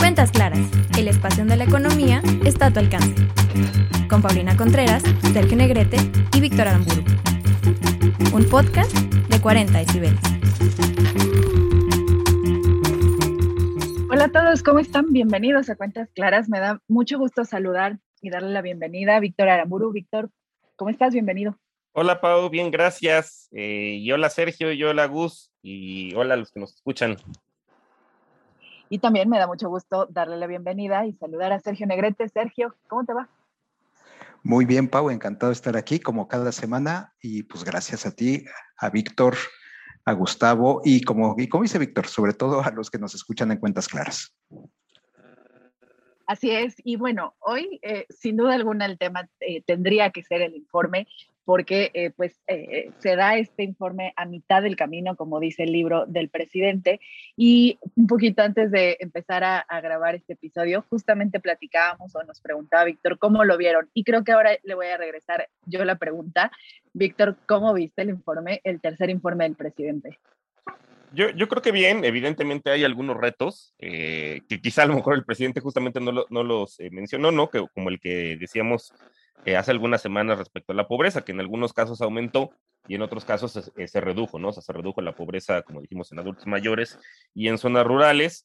Cuentas Claras, el espacio donde la economía está a tu alcance. Con Paulina Contreras, Sergio Negrete y Víctor Aramburu. Un podcast de 40 decibeles. Hola a todos, ¿cómo están? Bienvenidos a Cuentas Claras. Me da mucho gusto saludar y darle la bienvenida a Víctor Aramburu. Víctor, ¿cómo estás? Bienvenido. Hola Pau, bien, gracias. Y hola Sergio, y hola Gus, y hola a los que nos escuchan. Y también me da mucho gusto darle la bienvenida y saludar a Sergio Negrete. Sergio, ¿cómo te va? Muy bien, Pau, encantado de estar aquí como cada semana y pues gracias a ti, a Víctor, a Gustavo y como dice Víctor, sobre todo a los que nos escuchan en Cuentas Claras. Así es, y bueno, hoy sin duda alguna el tema tendría que ser el informe, porque se da este informe a mitad del camino, como dice el libro del presidente, y un poquito antes de empezar a grabar este episodio, justamente platicábamos o nos preguntaba Víctor cómo lo vieron, y creo que ahora le voy a regresar yo la pregunta. Víctor, ¿cómo viste el informe, el tercer informe del presidente? Yo creo que bien, evidentemente hay algunos retos que quizá a lo mejor el presidente justamente no los mencionó, ¿no? Que, como el que decíamos hace algunas semanas respecto a la pobreza, que en algunos casos aumentó y en otros casos se redujo, ¿no? O sea, se redujo la pobreza, como dijimos, en adultos mayores y en zonas rurales.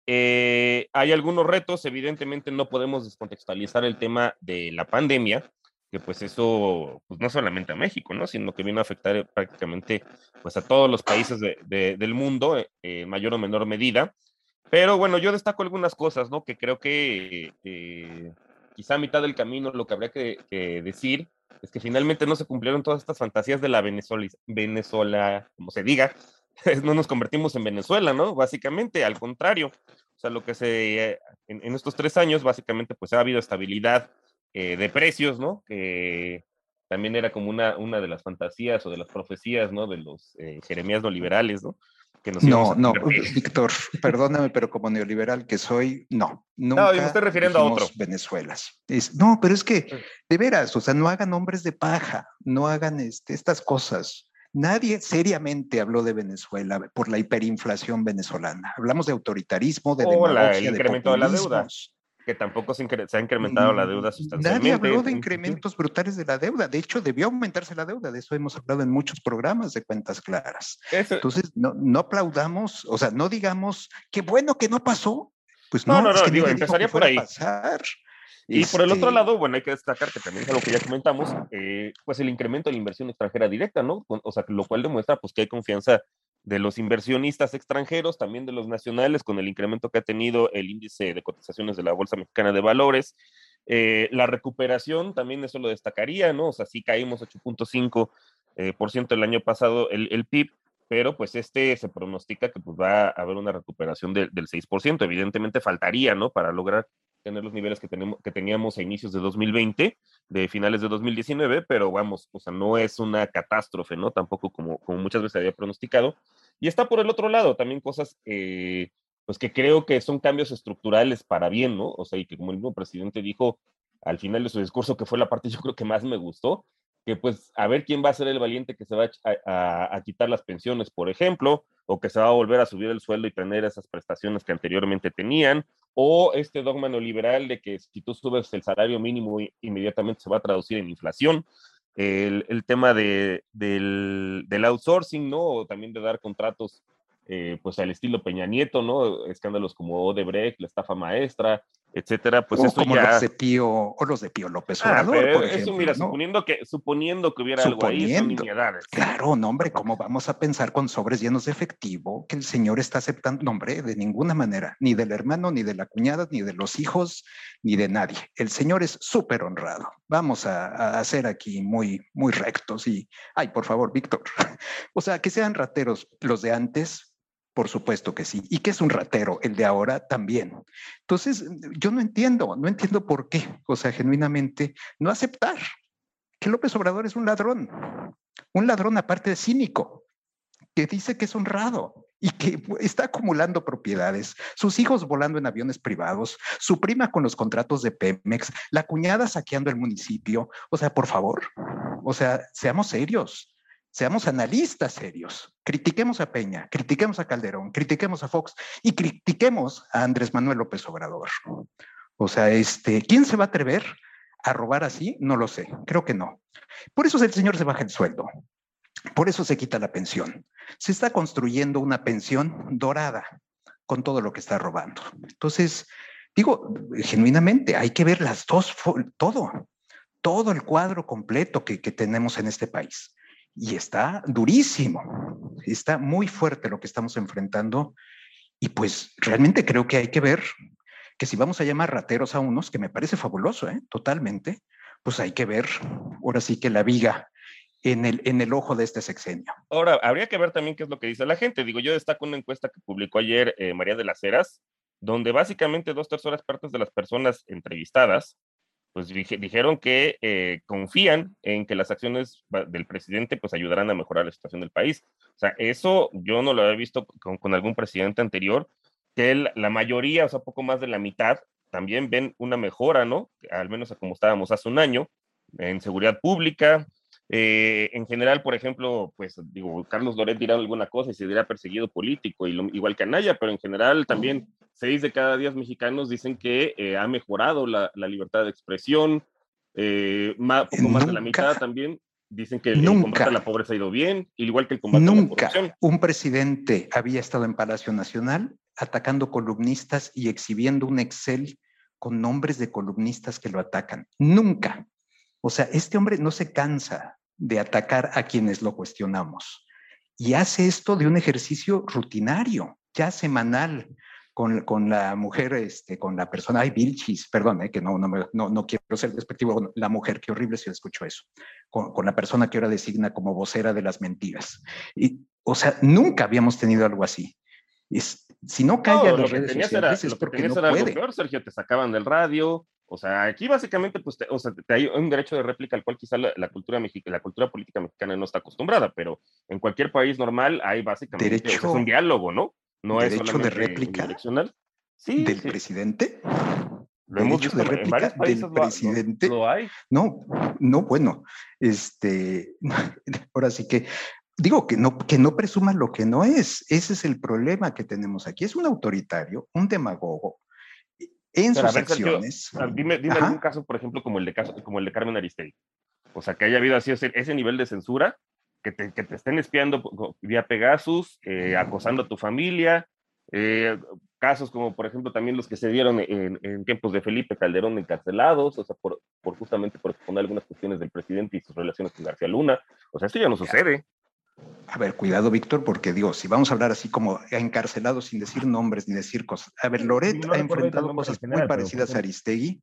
Hay algunos retos, evidentemente no podemos descontextualizar el tema de la pandemia, que pues eso, pues no solamente a México, ¿no? Sino que vino a afectar prácticamente pues a todos los países del mundo, en mayor o menor medida. Pero bueno, yo destaco algunas cosas, ¿no? Que creo que quizá a mitad del camino lo que habría que decir es que finalmente no se cumplieron todas estas fantasías de la Venezuela, como se diga, no nos convertimos en Venezuela, ¿no? Básicamente, al contrario. O sea, lo que en estos 3 años, básicamente, pues ha habido estabilidad de precios, ¿no? Que también era como una de las fantasías o de las profecías, ¿no? De los jeremías neoliberales, ¿no? Que nos íbamos a convertir. Víctor, perdóname, pero como neoliberal que soy, nunca yo me estoy refiriendo a otro. Venezuelas. Pero es que, de veras, o sea, no hagan hombres de paja, no hagan estas cosas. Nadie seriamente habló de Venezuela por la hiperinflación venezolana. Hablamos de autoritarismo, de demagogia, el incremento de la deuda, que tampoco se ha incrementado la deuda sustancialmente. Nadie habló de incrementos brutales de la deuda. De hecho, debió aumentarse la deuda. De eso hemos hablado en muchos programas de Cuentas Claras. Entonces, no aplaudamos, o sea, no digamos qué bueno que no pasó. Pues no, es que digo, empezaría por ahí. Pasar. Y por el otro lado, bueno, hay que destacar que también es algo que ya comentamos, pues el incremento de la inversión extranjera directa, ¿no? O sea, lo cual demuestra pues que hay confianza de los inversionistas extranjeros, también de los nacionales, con el incremento que ha tenido el índice de cotizaciones de la Bolsa Mexicana de Valores. La recuperación, también eso lo destacaría, ¿no? O sea, sí caímos 8.5% el año pasado el PIB, pero pues se pronostica que pues va a haber una recuperación del 6%. Evidentemente faltaría, ¿no? Para lograr tener los niveles que teníamos a inicios de 2020, de finales de 2019, pero vamos, o sea, no es una catástrofe, ¿no? Tampoco como muchas veces había pronosticado. Y está por el otro lado también cosas, pues que creo que son cambios estructurales para bien, ¿no? O sea, y que como el mismo presidente dijo al final de su discurso, que fue la parte yo creo que más me gustó, que pues a ver quién va a ser el valiente que se va a quitar las pensiones, por ejemplo, o que se va a volver a subir el sueldo y tener esas prestaciones que anteriormente tenían, o este dogma neoliberal de que si tú subes el salario mínimo inmediatamente se va a traducir en inflación, el tema del outsourcing, ¿no? O también de dar contratos pues al estilo Peña Nieto, ¿no? Escándalos como Odebrecht, la estafa maestra, etcétera, pues eso como ya... los de Pío López Obrador, pero por eso, ejemplo, mira, ¿no? suponiendo que hubiera algo ahí, son nimiedades. Claro, no, hombre, ¿cómo vamos a pensar con sobres llenos de efectivo que el señor está aceptando? No, hombre, de ninguna manera, ni del hermano, ni de la cuñada, ni de los hijos, ni de nadie. El señor es súper honrado. Vamos a ser aquí muy, muy rectos y, ay, por favor, Víctor, o sea, que sean rateros los de antes. Por supuesto que sí. ¿Y qué es un ratero? El de ahora también. Entonces, yo no entiendo por qué, o sea, genuinamente, no aceptar que López Obrador es un ladrón aparte de cínico, que dice que es honrado y que está acumulando propiedades, sus hijos volando en aviones privados, su prima con los contratos de Pemex, la cuñada saqueando el municipio. O sea, por favor, o sea, seamos serios. seamos analistas serios, critiquemos a Peña, critiquemos a Calderón, critiquemos a Fox y critiquemos a Andrés Manuel López Obrador. O sea, ¿quién se va a atrever a robar así? No lo sé, creo que no. Por eso el señor se baja el sueldo, por eso se quita la pensión. Se está construyendo una pensión dorada con todo lo que está robando. Entonces, digo, genuinamente, hay que ver las dos, todo el cuadro completo que tenemos en este país. Y está durísimo, está muy fuerte lo que estamos enfrentando. Y pues realmente creo que hay que ver que si vamos a llamar rateros a unos, que me parece fabuloso, totalmente, pues hay que ver ahora sí que la viga en el ojo de este sexenio. Ahora, habría que ver también qué es lo que dice la gente. Digo, yo destaco una encuesta que publicó ayer María de las Heras, donde básicamente 2/3 partes de las personas entrevistadas pues dijeron que confían en que las acciones del presidente pues ayudarán a mejorar la situación del país. O sea, eso yo no lo había visto con algún presidente anterior, que la mayoría, o sea, poco más de la mitad, también ven una mejora, ¿no? Al menos a como estábamos hace un año, en seguridad pública. En general, por ejemplo, pues digo, Carlos Loret dirá alguna cosa y se dirá perseguido político, igual que Anaya, pero en general también 6 de cada 10 mexicanos dicen que ha mejorado la libertad de expresión, poco más de la mitad también dicen que el combate a la pobreza ha ido bien, igual que el combate a la corrupción. Nunca un presidente había estado en Palacio Nacional atacando columnistas y exhibiendo un Excel con nombres de columnistas que lo atacan. Nunca. O sea, este hombre no se cansa de atacar a quienes lo cuestionamos y hace esto de un ejercicio rutinario, ya semanal, con la mujer, con la persona, Vilchis, perdón, que no quiero ser despectivo, la mujer, qué horrible si escucho eso, con la persona que ahora designa como vocera de las mentiras. O sea, nunca habíamos tenido algo así. Si no calla las redes sociales es porque no puede. Algo peor, Sergio, te sacaban del radio. O sea, aquí básicamente, pues, hay un derecho de réplica al cual quizá la cultura política mexicana no está acostumbrada, pero en cualquier país normal hay básicamente es un diálogo, ¿no? No es solamente de réplica unidireccional. Sí, del presidente. Lo hemos visto de réplica del presidente. Lo hay. No, bueno, ahora sí que digo que no presuma lo que no es. Ese es el problema que tenemos aquí. Es un autoritario, un demagogo. En sus acciones. Sergio, dime algún caso, por ejemplo, como el de Carmen Aristegui. O sea, que haya habido así ese nivel de censura, que te estén espiando vía Pegasus, acosando a tu familia, casos como, por ejemplo, también los que se dieron en tiempos de Felipe Calderón encarcelados, o sea, justamente por exponer algunas cuestiones del presidente y sus relaciones con García Luna. O sea, esto ya no sucede. A ver, cuidado, Víctor, porque digo, si vamos a hablar así como encarcelado sin decir nombres ni decir cosas. A ver, Loret ha enfrentado cosas muy parecidas a Aristegui,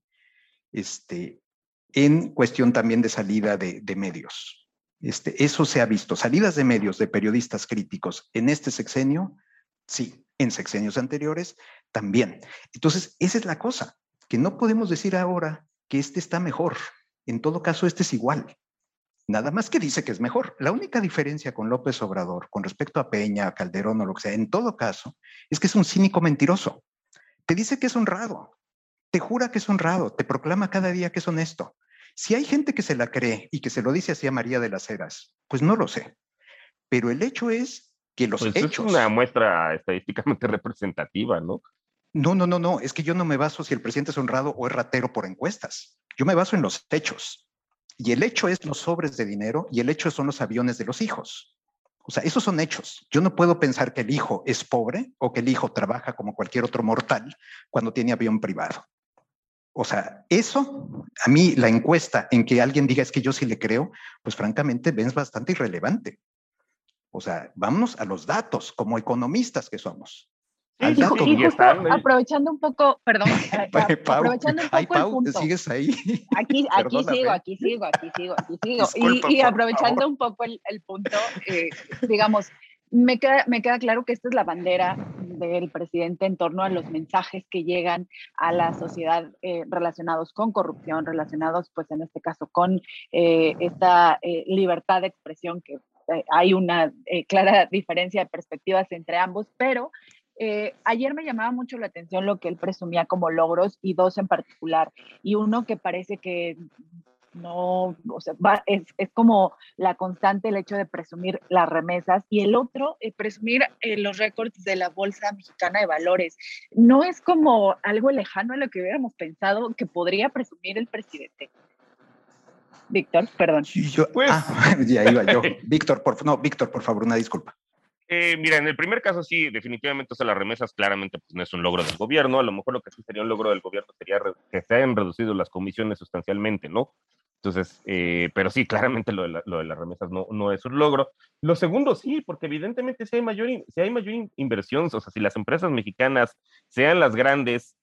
en cuestión también de salida de medios. Eso se ha visto. Salidas de medios, de periodistas críticos en este sexenio, sí, en sexenios anteriores también. Entonces, esa es la cosa, que no podemos decir ahora que este está mejor. En todo caso, este es igual. Nada más que dice que es mejor. La única diferencia con López Obrador, con respecto a Peña, a Calderón o lo que sea, en todo caso, es que es un cínico mentiroso. Te dice que es honrado, te jura que es honrado, te proclama cada día que es honesto. Si hay gente que se la cree y que se lo dice así a María de las Heras, pues no lo sé. Pero el hecho es que los hechos... Es una muestra estadísticamente representativa, ¿no? No, es que yo no me baso si el presidente es honrado o es ratero por encuestas. Yo me baso en los hechos. Y el hecho es los sobres de dinero y el hecho son los aviones de los hijos. O sea, esos son hechos. Yo no puedo pensar que el hijo es pobre o que el hijo trabaja como cualquier otro mortal cuando tiene avión privado. O sea, eso, a mí la encuesta en que alguien diga es que yo sí le creo, pues francamente es bastante irrelevante. O sea, vámonos a los datos como economistas que somos. Y justo aprovechando un poco, perdón, aprovechando un poco el punto. ¿Sigues ahí? Aquí sigo. Y aprovechando un poco el punto, digamos, me queda claro que esta es la bandera del presidente en torno a los mensajes que llegan a la sociedad relacionados con corrupción, relacionados, pues en este caso, con esta libertad de expresión, que hay una clara diferencia de perspectivas entre ambos, pero ayer me llamaba mucho la atención lo que él presumía como logros y dos en particular, y uno que parece que no, o sea, es como la constante el hecho de presumir las remesas y el otro, presumir los récords de la Bolsa Mexicana de Valores. No es como algo lejano a lo que hubiéramos pensado que podría presumir el presidente. Víctor, perdón. Pues, ya iba yo. Víctor, por favor, una disculpa. Mira, en el primer caso sí, definitivamente, o sea, las remesas claramente pues, no es un logro del gobierno. A lo mejor lo que sí sería un logro del gobierno sería que se hayan reducido las comisiones sustancialmente, ¿no? Entonces, pero sí, claramente lo de las remesas no es un logro. Lo segundo, sí, porque evidentemente si hay mayor inversión, o sea, si las empresas mexicanas, sean las grandes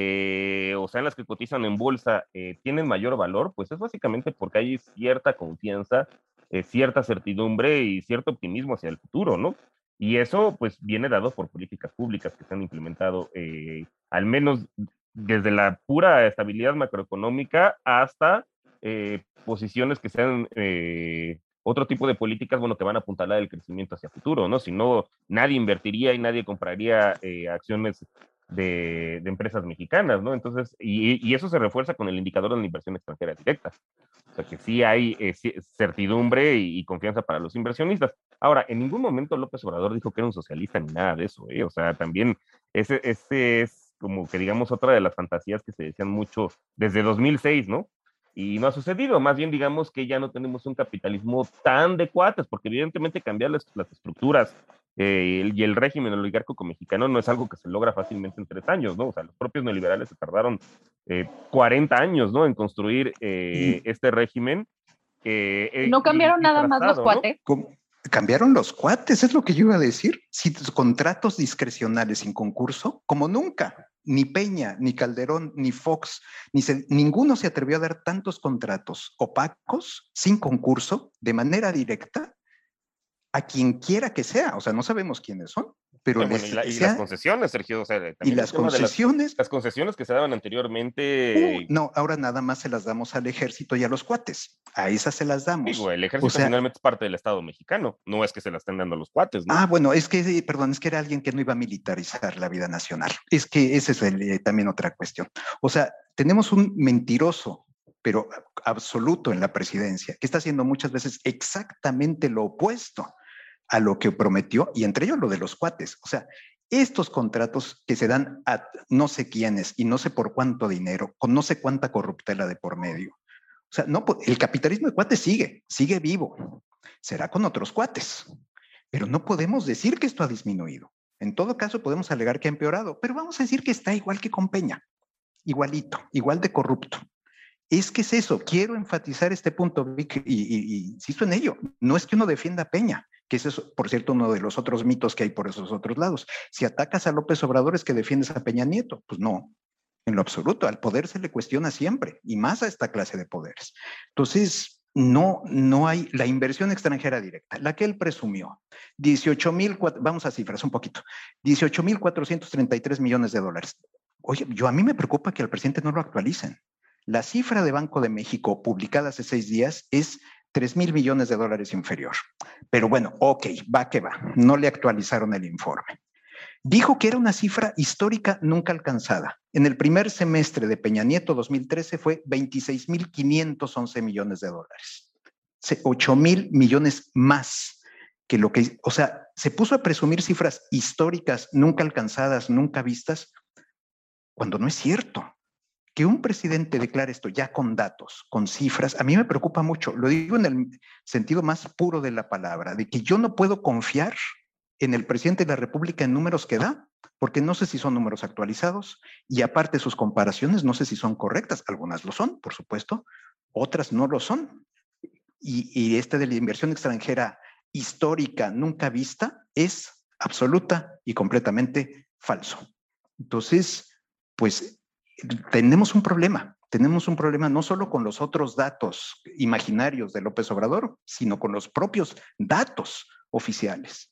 o sean las que cotizan en bolsa, tienen mayor valor, pues es básicamente porque hay cierta confianza, cierta certidumbre y cierto optimismo hacia el futuro, ¿no? Y eso pues viene dado por políticas públicas que se han implementado, al menos desde la pura estabilidad macroeconómica hasta posiciones que sean otro tipo de políticas, bueno, que van a apuntalar el crecimiento hacia futuro, ¿no? Si no, nadie invertiría y nadie compraría acciones de empresas mexicanas, ¿no? Entonces, y eso se refuerza con el indicador de la inversión extranjera directa. O sea, que sí hay certidumbre y confianza para los inversionistas. Ahora, en ningún momento López Obrador dijo que era un socialista ni nada de eso, ¿eh? O sea, también ese es como que digamos otra de las fantasías que se decían mucho desde 2006, ¿no? Y no ha sucedido, más bien digamos que ya no tenemos un capitalismo tan de cuates, porque evidentemente cambiar las estructuras y el régimen oligárquico mexicano no es algo que se logra fácilmente en 3 años, ¿no? O sea, los propios neoliberales se tardaron 40 años, ¿no? En construir este régimen. ¿No cambiaron nada más los trazado, cuates? ¿Cómo? Cambiaron los cuates, es lo que yo iba a decir. Si contratos discrecionales sin concurso, como nunca, ni Peña, ni Calderón, ni Fox, ninguno se atrevió a dar tantos contratos opacos, sin concurso, de manera directa, a quien quiera que sea. O sea, no sabemos quiénes son, pero bueno, y las concesiones, Sergio, o sea, y las concesiones, las concesiones que se daban anteriormente. No, ahora nada más se las damos al ejército y a los cuates. A esas se las damos. Digo, el ejército finalmente es parte del Estado mexicano, no es que se las estén dando a los cuates, ¿no? Bueno, es que, perdón, es que era alguien que no iba a militarizar la vida nacional. Es que esa es también otra cuestión. O sea, tenemos un mentiroso, pero absoluto en la presidencia, que está haciendo muchas veces exactamente lo opuesto a lo que prometió, y entre ellos lo de los cuates. O sea, estos contratos que se dan a no sé quiénes y no sé por cuánto dinero, con no sé cuánta corruptela de por medio. O sea, no, el capitalismo de cuates sigue vivo. Será con otros cuates. Pero no podemos decir que esto ha disminuido. En todo caso, podemos alegar que ha empeorado, pero vamos a decir que está igual que con Peña. Igualito, igual de corrupto. Es que es eso, quiero enfatizar este punto, Vic, y insisto en ello. No es que uno defienda a Peña, que ese es, por cierto, uno de los otros mitos que hay por esos otros lados. Si atacas a López Obrador es que defiendes a Peña Nieto. Pues no, en lo absoluto. Al poder se le cuestiona siempre, y más a esta clase de poderes. Entonces, no hay la inversión extranjera directa, la que él presumió. 18,000, vamos a cifras un poquito, 18,433 millones de dólares. Oye, a mí me preocupa que al presidente no lo actualicen. La cifra de Banco de México publicada hace 6 días es 3,000 millones de dólares inferior. Pero bueno, ok, va que va. No le actualizaron el informe. Dijo que era una cifra histórica nunca alcanzada. En el primer semestre de Peña Nieto 2013 fue 26,511 millones de dólares. 8,000 millones más que lo que, o sea, se puso a presumir cifras históricas nunca alcanzadas, nunca vistas, cuando no es cierto. Que un presidente declare esto ya con datos, con cifras, a mí me preocupa mucho. Lo digo en el sentido más puro de la palabra, de que yo no puedo confiar en el presidente de la República en números que da, porque no sé si son números actualizados y aparte sus comparaciones no sé si son correctas. Algunas lo son, por supuesto, otras no lo son. Y este de la inversión extranjera histórica nunca vista es absoluta y completamente falso. Entonces, pues tenemos un problema no solo con los otros datos imaginarios de López Obrador, sino con los propios datos oficiales.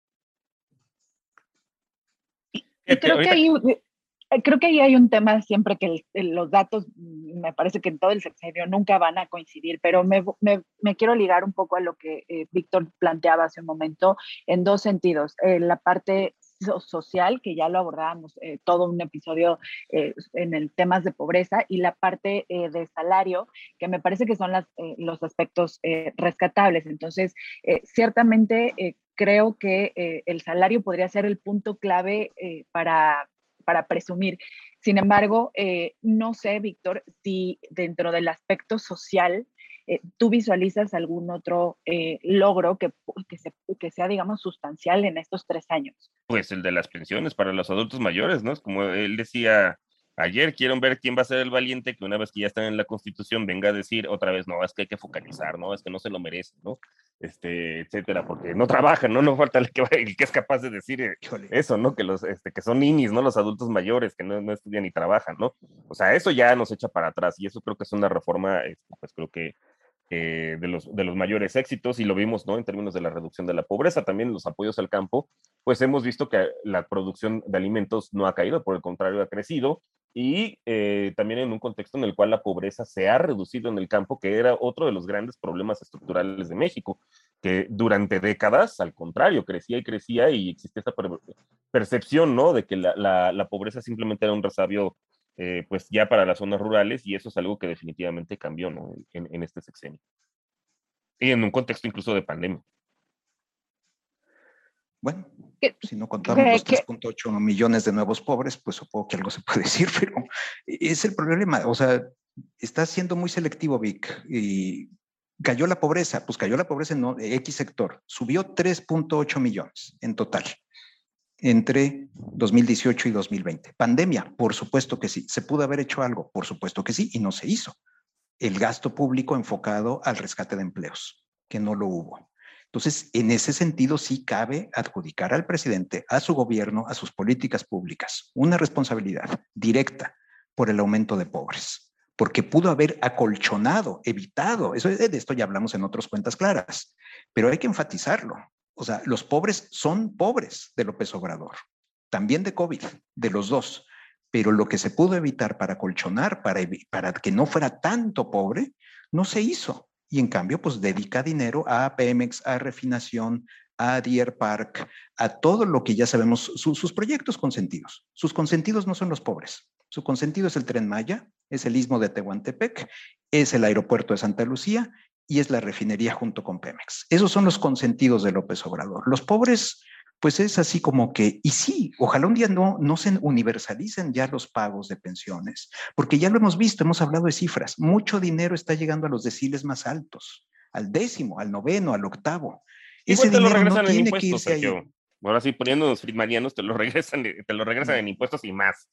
Creo que ahí hay un tema siempre que los datos, me parece que en todo el sexenio nunca van a coincidir, pero me quiero ligar un poco a lo que Víctor planteaba hace un momento en dos sentidos. La parte social, que ya lo abordábamos todo un episodio en el temas de pobreza, y la parte de salario, que me parece que son los aspectos rescatables. Entonces, ciertamente creo que el salario podría ser el punto clave para presumir. Sin embargo, no sé, Víctor, si dentro del aspecto social tú visualizas algún otro logro que sea, digamos, sustancial en estos 3 años. Pues el de las pensiones para los adultos mayores, ¿no? Es como él decía ayer, quieren ver quién va a ser el valiente que una vez que ya están en la Constitución venga a decir otra vez, no, es que hay que focalizar, no, es que no se lo merece, ¿no? Etcétera, porque no trabajan, ¿no? No falta el que es capaz de decir eso, ¿no? Que son ninis, ¿no? Los adultos mayores que no estudian ni trabajan, ¿no? O sea, eso ya nos echa para atrás y eso creo que es una reforma, pues creo que de los mayores éxitos, y lo vimos, ¿no? En términos de la reducción de la pobreza, también los apoyos al campo, pues hemos visto que la producción de alimentos no ha caído, por el contrario, ha crecido, y también en un contexto en el cual la pobreza se ha reducido en el campo, que era otro de los grandes problemas estructurales de México, que durante décadas, al contrario, crecía y crecía, y existe esta percepción, ¿no? De que la pobreza simplemente era un resabio pues ya para las zonas rurales, y eso es algo que definitivamente cambió, ¿no? En este sexenio. Y en un contexto incluso de pandemia. Bueno, si no contamos los 3.8 millones de nuevos pobres, pues supongo que algo se puede decir, pero es el problema. O sea, está siendo muy selectivo, Vic, y cayó la pobreza, pues cayó la pobreza en X sector, subió 3.8 millones en total entre 2018 y 2020. Pandemia, por supuesto que sí. ¿Se pudo haber hecho algo? Por supuesto que sí, y no se hizo. El gasto público enfocado al rescate de empleos, que no lo hubo. Entonces, en ese sentido sí cabe adjudicar al presidente, a su gobierno, a sus políticas públicas, una responsabilidad directa por el aumento de pobres, porque pudo haber acolchonado, evitado, de esto ya hablamos en otras cuentas claras, pero hay que enfatizarlo. O sea, los pobres son pobres de López Obrador, también de COVID, de los dos, pero lo que se pudo evitar para acolchonar, para que no fuera tanto pobre, no se hizo. Y en cambio, pues dedica dinero a Pemex, a refinación, a Deer Park, a todo lo que ya sabemos, sus proyectos consentidos. Sus consentidos no son los pobres. Su consentido es el Tren Maya, es el Istmo de Tehuantepec, es el aeropuerto de Santa Lucía y es la refinería junto con Pemex. Esos son los consentidos de López Obrador. Los pobres, pues es así como que, y sí, ojalá un día no se universalicen ya los pagos de pensiones, porque ya lo hemos visto, hemos hablado de cifras. Mucho dinero está llegando a los deciles más altos, al 10º, al 9º, al 8º. Ese dinero lo regresan no tiene que irse ahí. Ahora sí, poniéndonos friedmanianos, te lo regresan en impuestos y más.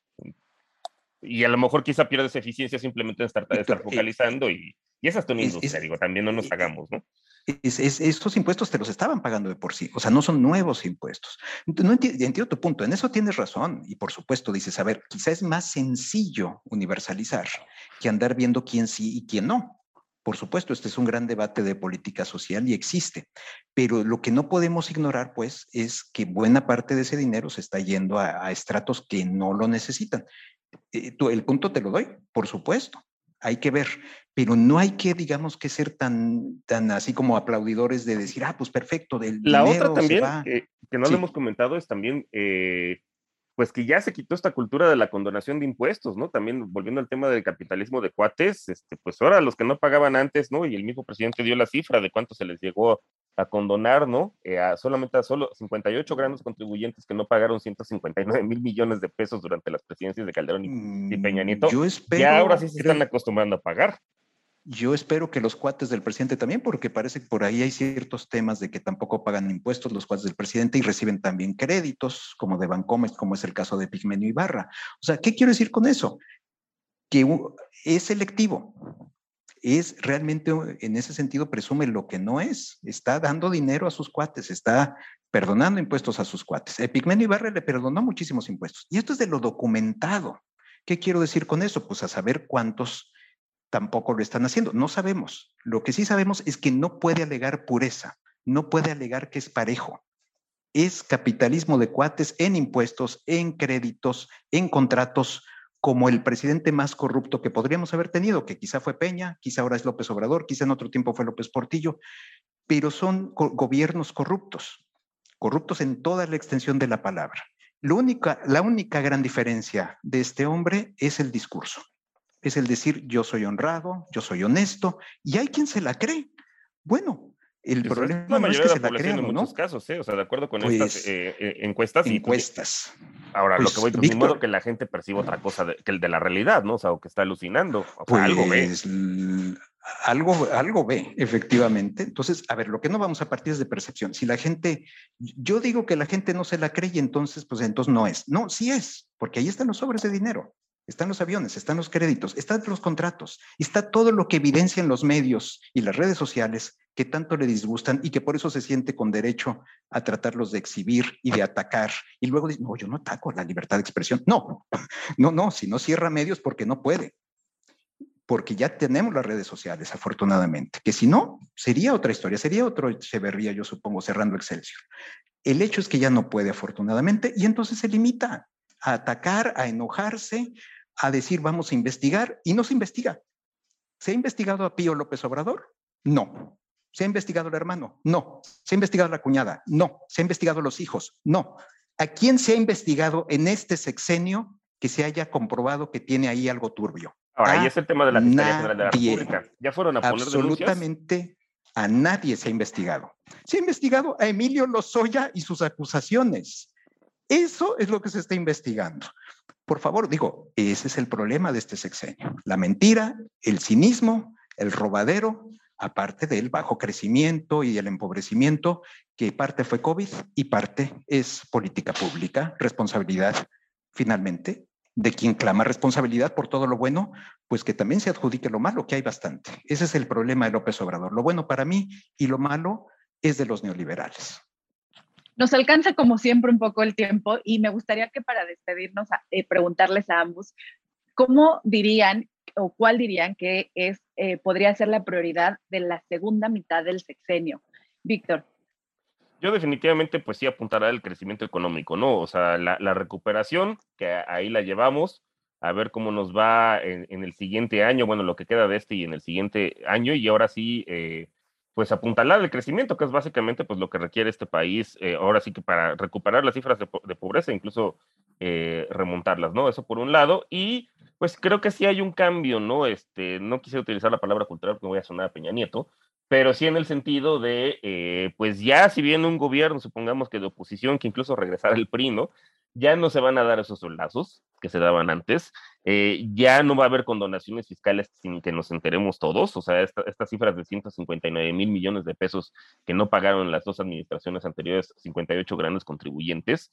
Y a lo mejor quizá pierdes eficiencia simplemente de estar focalizando, y esa es tu industria, digo, también no nos hagamos, ¿no? Estos impuestos te los estaban pagando de por sí, o sea, no son nuevos impuestos. No entiendo tu punto, en eso tienes razón, y por supuesto dices, a ver, quizá es más sencillo universalizar que andar viendo quién sí y quién no. Por supuesto, este es un gran debate de política social y existe, pero lo que no podemos ignorar, pues, es que buena parte de ese dinero se está yendo a estratos que no lo necesitan. El punto te lo doy, por supuesto, hay que ver, pero no hay que, digamos, que ser tan así como aplaudidores de decir, pues perfecto, la otra también, que no lo hemos comentado, es también, pues que ya se quitó esta cultura de la condonación de impuestos, ¿no? También volviendo al tema del capitalismo de cuates, pues ahora los que no pagaban antes, ¿no? Y el mismo presidente dio la cifra de cuánto se les llegó a condonar, ¿no? Solamente a solo 58 grandes contribuyentes que no pagaron 159,000 millones de pesos durante las presidencias de Calderón y Peña Nieto. Ya ahora sí se están acostumbrando a pagar. Yo espero que los cuates del presidente también, porque parece que por ahí hay ciertos temas de que tampoco pagan impuestos los cuates del presidente y reciben también créditos, como de Bancomex, como es el caso de Pigmenio Ibarra. O sea, ¿qué quiero decir con eso? Que es selectivo. Es realmente, en ese sentido, presume lo que no es. Está dando dinero a sus cuates, está perdonando impuestos a sus cuates. Pigmenio Ibarra le perdonó muchísimos impuestos. Y esto es de lo documentado. ¿Qué quiero decir con eso? Pues a saber cuántos tampoco lo están haciendo. No sabemos. Lo que sí sabemos es que no puede alegar pureza, no puede alegar que es parejo. Es capitalismo de cuates en impuestos, en créditos, en contratos, como el presidente más corrupto que podríamos haber tenido, que quizá fue Peña, quizá ahora es López Obrador, quizá en otro tiempo fue López Portillo, pero son gobiernos corruptos, corruptos en toda la extensión de la palabra. La única gran diferencia de este hombre es el discurso. Es el decir, yo soy honrado, yo soy honesto, y hay quien se la cree. Bueno, el problema no es que se la crean, en muchos casos, o sea, de acuerdo con pues, estas encuestas. Encuestas. Ahora, pues, lo que voy, pues, ni modo que la gente perciba otra cosa que el de la realidad, ¿no? O sea, o que está alucinando. O sea, algo ve. Algo ve, efectivamente. Entonces, a ver, lo que no vamos a partir es de percepción. Si la gente, yo digo que la gente no se la cree y entonces, pues entonces no es. No, sí es, porque ahí están los sobres de dinero. Están los aviones, están los créditos, están los contratos, está todo lo que evidencian los medios y las redes sociales que tanto le disgustan y que por eso se siente con derecho a tratarlos de exhibir y de atacar. Y luego dice, no, yo no ataco la libertad de expresión. No, si no cierra medios porque no puede. Porque ya tenemos las redes sociales, afortunadamente, que si no, sería otra historia, sería otro Echeverría, yo supongo, cerrando Excelsior. El hecho es que ya no puede, afortunadamente, y entonces se limita a atacar, a enojarse, a decir vamos a investigar, y no se investiga. ¿Se ha investigado a Pío López Obrador? No. ¿Se ha investigado al hermano? No. ¿Se ha investigado a la cuñada? No. ¿Se ha investigado a los hijos? No. ¿A quién se ha investigado en este sexenio que se haya comprobado que tiene ahí algo turbio? Ahora, ahí es el tema de la Fiscalía General de la República. ¿Ya fueron a poner absolutamente denuncias? A nadie se ha investigado. Se ha investigado a Emilio Lozoya y sus acusaciones. Eso es lo que se está investigando. Por favor, digo, ese es el problema de este sexenio. La mentira, el cinismo, el robadero, aparte del bajo crecimiento y el empobrecimiento, que parte fue COVID y parte es política pública, responsabilidad, finalmente, de quien clama responsabilidad por todo lo bueno, pues que también se adjudique lo malo, que hay bastante. Ese es el problema de López Obrador. Lo bueno para mí y lo malo es de los neoliberales. Nos alcanza como siempre un poco el tiempo y me gustaría que para despedirnos preguntarles a ambos, ¿cómo dirían o cuál dirían que podría ser la prioridad de la segunda mitad del sexenio? Víctor. Yo definitivamente pues sí apuntará el crecimiento económico, ¿no? O sea, la recuperación, que ahí la llevamos, a ver cómo nos va en el siguiente año, bueno, lo que queda de este y en el siguiente año, y ahora sí, pues apuntalar el crecimiento, que es básicamente pues lo que requiere este país, ahora sí que para recuperar las cifras de pobreza, incluso remontarlas, ¿no? Eso por un lado, y pues creo que sí hay un cambio, ¿no? No quise utilizar la palabra cultural porque me voy a sonar a Peña Nieto, pero sí en el sentido de, pues ya si viene un gobierno, supongamos que de oposición, que incluso regresara el PRI, ¿no? Ya no se van a dar esos soldazos que se daban antes, ya no va a haber condonaciones fiscales sin que nos enteremos todos, o sea, estas cifras de 159,000 millones de pesos que no pagaron las dos administraciones anteriores, 58 grandes contribuyentes.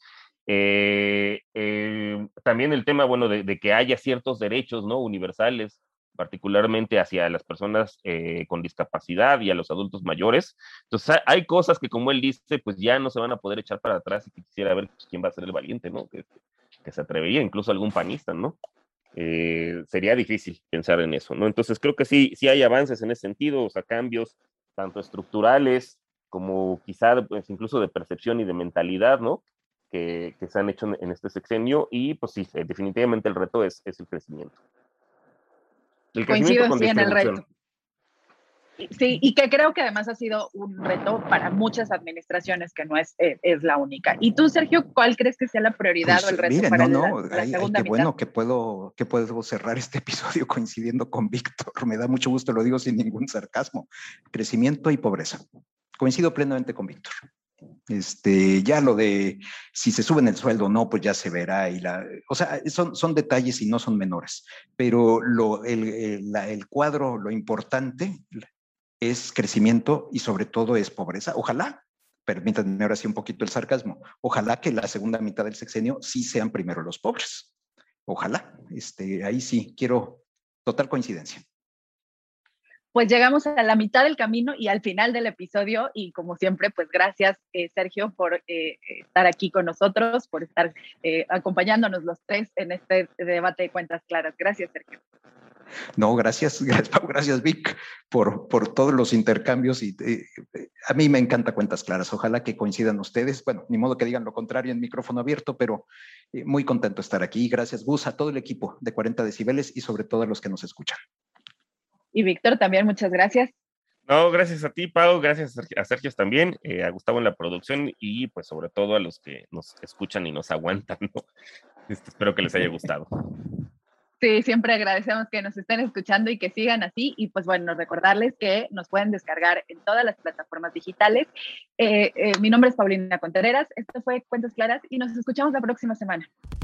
También el tema, bueno, de que haya ciertos derechos, ¿no? Universales, particularmente hacia las personas con discapacidad y a los adultos mayores. Entonces hay cosas que, como él dice, pues ya no se van a poder echar para atrás y que quisiera ver pues, quién va a ser el valiente, ¿no? Que se atrevería, incluso algún panista, ¿no? Sería difícil pensar en eso, ¿no? Entonces creo que sí hay avances en ese sentido, o sea, cambios tanto estructurales como quizá pues, incluso de percepción y de mentalidad, ¿no? Que se han hecho en este sexenio y pues sí, definitivamente el reto es el crecimiento. Coincido sí en el reto. Sí, y que creo que además ha sido un reto para muchas administraciones, que no es la única. ¿Y tú, Sergio, cuál crees que sea la prioridad pues, o el reto miren, para la segunda mitad? Bueno que puedo cerrar este episodio coincidiendo con Víctor. Me da mucho gusto, lo digo sin ningún sarcasmo. Crecimiento y pobreza. Coincido plenamente con Víctor. Ya lo de si se suben el sueldo o no, pues ya se verá. O sea, son detalles y no son menores. Pero el cuadro, lo importante es crecimiento y sobre todo es pobreza. Ojalá, permítanme ahora sí un poquito el sarcasmo, ojalá que la segunda mitad del sexenio sí sean primero los pobres. Ojalá, ahí sí quiero total coincidencia. Pues llegamos a la mitad del camino y al final del episodio y como siempre, pues gracias Sergio por estar aquí con nosotros, por estar acompañándonos los tres en este debate de cuentas claras. Gracias, Sergio. No, gracias Pau, gracias Vic por todos los intercambios y a mí me encanta Cuentas Claras. Ojalá que coincidan ustedes. Bueno, ni modo que digan lo contrario en micrófono abierto, pero muy contento de estar aquí. Gracias Gus, a todo el equipo de 40 decibeles y sobre todo a los que nos escuchan. Y Víctor, también muchas gracias. No, gracias a ti, Pau, gracias a Sergio también, a Gustavo en la producción y pues sobre todo a los que nos escuchan y nos aguantan, ¿no? Espero que les haya gustado. Sí, siempre agradecemos que nos estén escuchando y que sigan así. Y pues bueno, recordarles que nos pueden descargar en todas las plataformas digitales. Mi nombre es Paulina Contreras, esto fue Cuentos Claras y nos escuchamos la próxima semana.